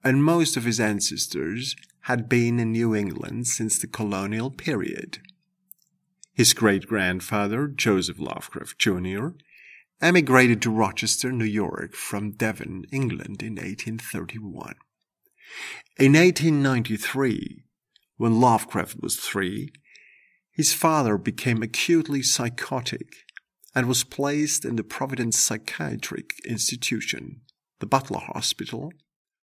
and most of his ancestors had been in New England since the colonial period. His great-grandfather, Joseph Lovecraft Jr., emigrated to Rochester, New York from Devon, England in 1831. In 1893, when Lovecraft was 3, his father became acutely psychotic and was placed in the Providence Psychiatric Institution, the Butler Hospital,